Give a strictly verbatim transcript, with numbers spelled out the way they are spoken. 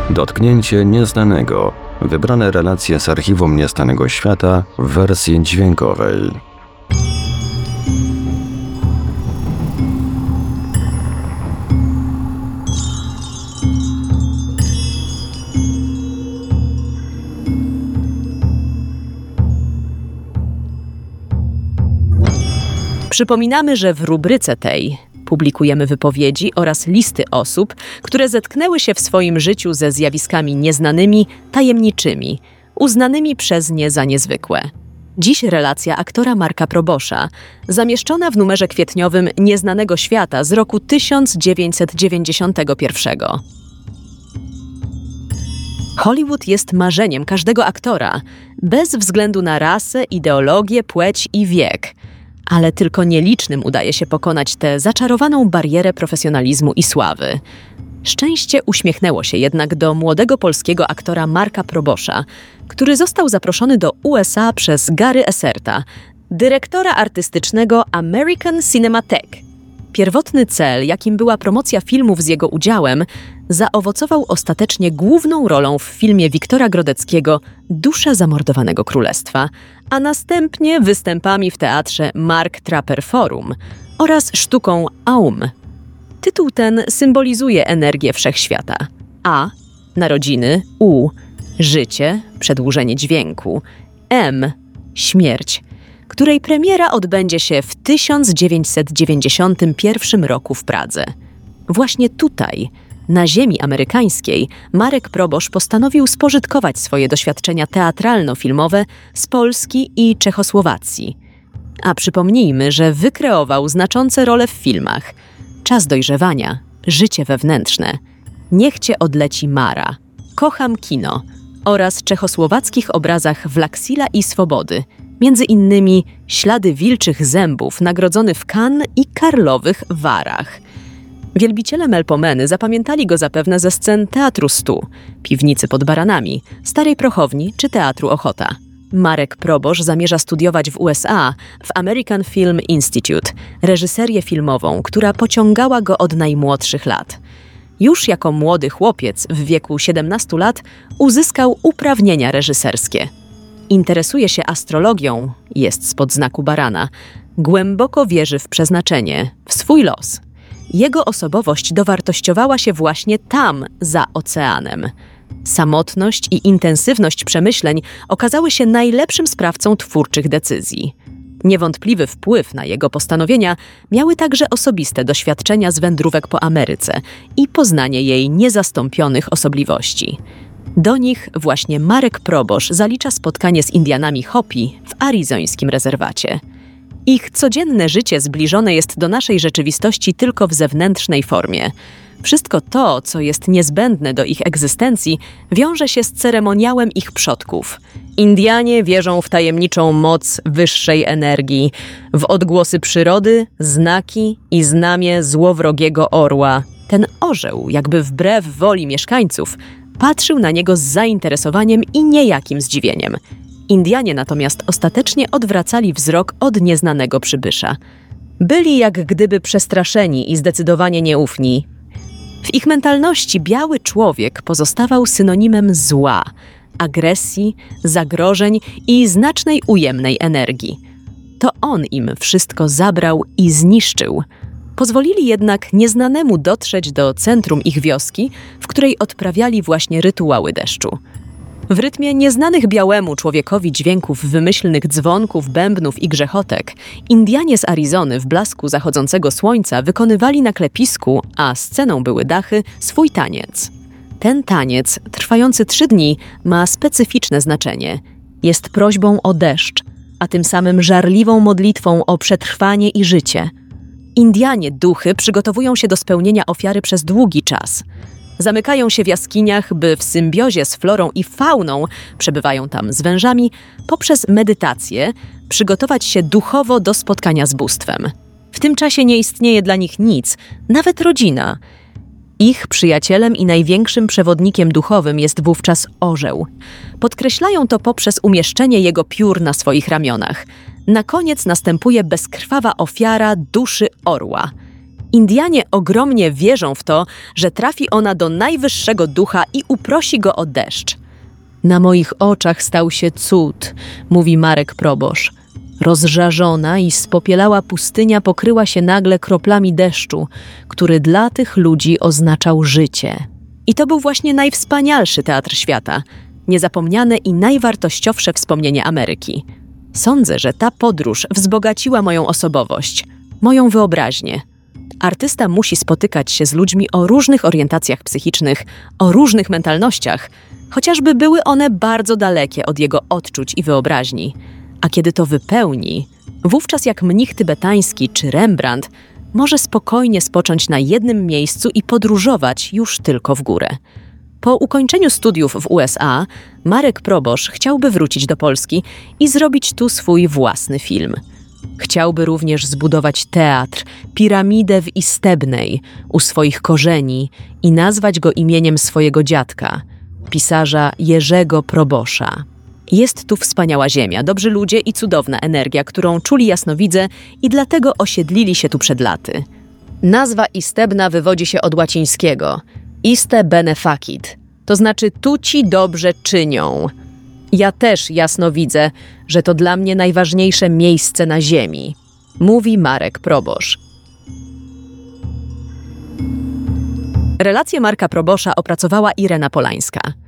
Dotknięcie nieznanego. Wybrane relacje z archiwum Nieznanego Świata w wersji dźwiękowej. Przypominamy, że w rubryce tej publikujemy wypowiedzi oraz listy osób, które zetknęły się w swoim życiu ze zjawiskami nieznanymi, tajemniczymi, uznanymi przez nie za niezwykłe. Dziś relacja aktora Marka Probosza, zamieszczona w numerze kwietniowym Nieznanego Świata z roku tysiąc dziewięćset dziewięćdziesiątego pierwszego. Hollywood jest marzeniem każdego aktora, bez względu na rasę, ideologię, płeć i wiek. Ale tylko nielicznym udaje się pokonać tę zaczarowaną barierę profesjonalizmu i sławy. Szczęście uśmiechnęło się jednak do młodego polskiego aktora Marka Probosza, który został zaproszony do U S A przez Gary Esserta, dyrektora artystycznego American Cinematheque. Pierwotny cel, jakim była promocja filmów z jego udziałem, zaowocował ostatecznie główną rolą w filmie Wiktora Grodeckiego Dusza zamordowanego królestwa, a następnie występami w teatrze Mark Trapper Forum oraz sztuką Aum. Tytuł ten symbolizuje energię wszechświata. A. Narodziny. U. Życie, przedłużenie dźwięku. M. Śmierć, której premiera odbędzie się w tysiąc dziewięćset dziewięćdziesiątym pierwszym roku w Pradze. Właśnie tutaj, na ziemi amerykańskiej, Marek Probosz postanowił spożytkować swoje doświadczenia teatralno-filmowe z Polski i Czechosłowacji. A przypomnijmy, że wykreował znaczące role w filmach Czas dojrzewania, Życie wewnętrzne, Niech cię odleci Mara, Kocham kino oraz czechosłowackich obrazach Wlaksila i Swobody, między innymi Ślady wilczych zębów, nagrodzony w Cannes i Karlowych Warach. Wielbiciele Melpomeny zapamiętali go zapewne ze scen Teatru Stu, Piwnicy pod Baranami, Starej Prochowni czy Teatru Ochota. Marek Probosz zamierza studiować w U S A w American Film Institute, reżyserię filmową, która pociągała go od najmłodszych lat. Już jako młody chłopiec w wieku siedemnastu lat uzyskał uprawnienia reżyserskie. Interesuje się astrologią, jest spod znaku barana, głęboko wierzy w przeznaczenie, w swój los. Jego osobowość dowartościowała się właśnie tam, za oceanem. Samotność i intensywność przemyśleń okazały się najlepszym sprawcą twórczych decyzji. Niewątpliwy wpływ na jego postanowienia miały także osobiste doświadczenia z wędrówek po Ameryce i poznanie jej niezastąpionych osobliwości. Do nich właśnie Marek Probosz zalicza spotkanie z Indianami Hopi w arizońskim rezerwacie. Ich codzienne życie zbliżone jest do naszej rzeczywistości tylko w zewnętrznej formie. Wszystko to, co jest niezbędne do ich egzystencji, wiąże się z ceremoniałem ich przodków. Indianie wierzą w tajemniczą moc wyższej energii, w odgłosy przyrody, znaki i znamię złowrogiego orła. Ten orzeł, jakby wbrew woli mieszkańców, patrzył na niego z zainteresowaniem i niejakim zdziwieniem. Indianie natomiast ostatecznie odwracali wzrok od nieznanego przybysza. Byli jak gdyby przestraszeni i zdecydowanie nieufni. W ich mentalności biały człowiek pozostawał synonimem zła, agresji, zagrożeń i znacznej ujemnej energii. To on im wszystko zabrał i zniszczył. Pozwolili jednak nieznanemu dotrzeć do centrum ich wioski, w której odprawiali właśnie rytuały deszczu. W rytmie nieznanych białemu człowiekowi dźwięków wymyślnych dzwonków, bębnów i grzechotek, Indianie z Arizony w blasku zachodzącego słońca wykonywali na klepisku, a sceną były dachy, swój taniec. Ten taniec, trwający trzy dni, ma specyficzne znaczenie. Jest prośbą o deszcz, a tym samym żarliwą modlitwą o przetrwanie i życie. Indianie, duchy, przygotowują się do spełnienia ofiary przez długi czas. Zamykają się w jaskiniach, by w symbiozie z florą i fauną, przebywają tam z wężami, poprzez medytację przygotować się duchowo do spotkania z bóstwem. W tym czasie nie istnieje dla nich nic, nawet rodzina. Ich przyjacielem i największym przewodnikiem duchowym jest wówczas orzeł. Podkreślają to poprzez umieszczenie jego piór na swoich ramionach. Na koniec następuje bezkrwawa ofiara duszy orła. Indianie ogromnie wierzą w to, że trafi ona do najwyższego ducha i uprosi go o deszcz. Na moich oczach stał się cud, mówi Marek Probosz. Rozżarzona i spopielała pustynia pokryła się nagle kroplami deszczu, który dla tych ludzi oznaczał życie. I to był właśnie najwspanialszy teatr świata, niezapomniane i najwartościowsze wspomnienie Ameryki. Sądzę, że ta podróż wzbogaciła moją osobowość, moją wyobraźnię. Artysta musi spotykać się z ludźmi o różnych orientacjach psychicznych, o różnych mentalnościach, chociażby były one bardzo dalekie od jego odczuć i wyobraźni. A kiedy to wypełni, wówczas jak mnich tybetański czy Rembrandt może spokojnie spocząć na jednym miejscu i podróżować już tylko w górę. Po ukończeniu studiów w U S A Marek Probosz chciałby wrócić do Polski i zrobić tu swój własny film. Chciałby również zbudować teatr, piramidę w Istebnej, u swoich korzeni i nazwać go imieniem swojego dziadka, pisarza Jerzego Probosza. Jest tu wspaniała ziemia, dobrzy ludzie i cudowna energia, którą czuli jasnowidze i dlatego osiedlili się tu przed laty. Nazwa Istebna wywodzi się od łacińskiego iste bene facit, to znaczy tu ci dobrze czynią. Ja też jasno widzę, że to dla mnie najważniejsze miejsce na ziemi, mówi Marek Probosz. Relację Marka Probosza opracowała Irena Polańska.